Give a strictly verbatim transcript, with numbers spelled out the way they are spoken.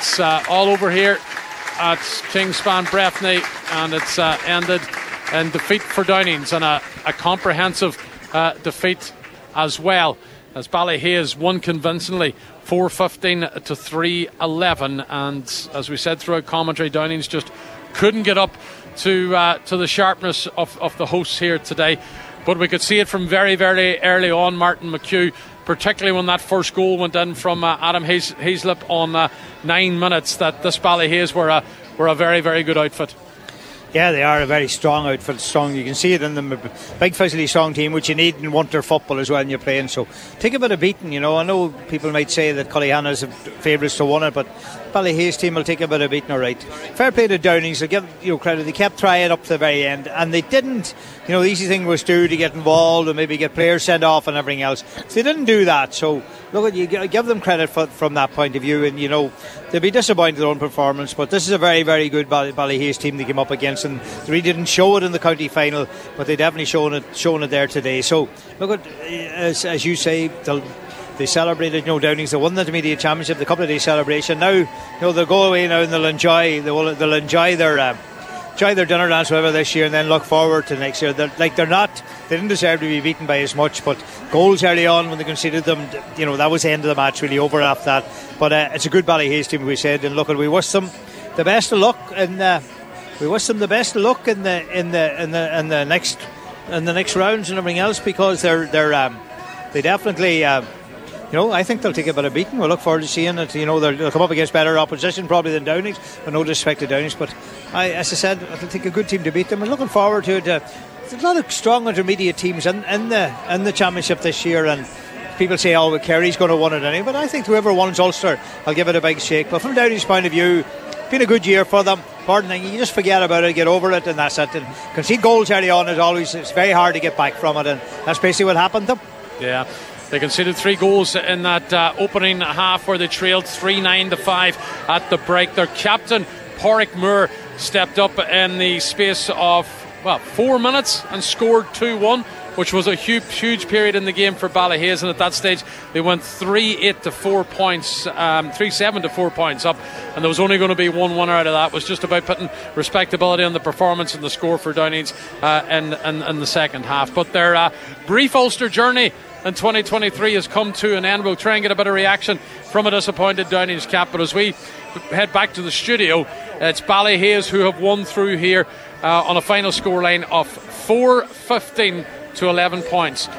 it's uh, all over here at Kingspan Breffni, and it's uh, ended in defeat for Downings, and a, a comprehensive uh, defeat as well, as Ballyhaise won convincingly four fifteen to three eleven. And as we said throughout commentary, Downings just couldn't get up to uh, to the sharpness of, of the hosts here today. But we could see it from very, very early on. Martin McHugh, particularly when that first goal went in from uh, Adam Hays- Hazlip on uh, nine minutes, that this Ballyhaise were a, were a very, very good outfit. Yeah, they are a very strong outfit. Strong, you can see it in them. A big, physically strong team, which you need in winter football as well when you're playing. So take a bit of beating. You know, I know people might say that Cullyhanna's favourites to win it, but Ballyhaise team will take a bit of beating, all right. Fair play to Downings. They give you know credit. They kept trying up to the very end, and they didn't. You know, the easy thing was do to get involved and maybe get players sent off and everything else. So they didn't do that. So look at you, give them credit for, from that point of view, and you know they'll be disappointed in their own performance. But this is a very, very good Bally, Ballyhaise team they came up against, and they really didn't show it in the county final, but they definitely shown it, shown it there today. So look at as, as you say, they'll. They celebrated, you know, Downings. They won the intermediate championship, the couple of days celebration. Now, you know, they'll go away now and they'll enjoy. They will, they'll enjoy their, uh, enjoy their dinner dance, whatever, this year, and then look forward to next year. They're, like they're not, they didn't deserve to be beaten by as much, but goals early on when they conceded them, you know, that was the end of the match. Really over after that. But uh, it's a good Ballyhaise team, we said, and look, we wish them the best of luck, and uh, we wish them the best of luck in the in the in the in the next in the next rounds and everything else, because they're they're um, they definitely. Uh, You know, I think they'll take a bit of beating. We'll look forward to seeing it. You know, they'll come up against better opposition probably than Downings, but no disrespect to Downings. But I, as I said, I think a good team to beat them. We're looking forward to it. Uh, there's a lot of strong intermediate teams in, in the in the championship this year, and people say, "Oh, well, Kerry's going to win it anyway." But I think whoever wins Ulster, I'll give it a big shake. But from Downings' point of view, it's been a good year for them. Pardon, you just forget about it, get over it, and that's it. And concede goals early on is always it's very hard to get back from it, and that's basically what happened to them. Yeah. They conceded three goals in that uh, opening half where they trailed three nine to five at the break. Their captain, Porrick Moore, stepped up in the space of well four minutes and scored two one, which was a huge, huge period in the game for Ballyhaise. And at that stage, they went three eight to four points, um, three seven to four points up. And there was only going to be one winner out of that. It was just about putting respectability on the performance and the score for Downings uh, in, in, in the second half. But their uh, brief Ulster journey in twenty twenty-three has come to an end. We'll try and get a bit of reaction from a disappointed Downings cap, but as we head back to the studio, it's Ballyhaise who have won through here uh, on a final scoreline of four fifteen to eleven points.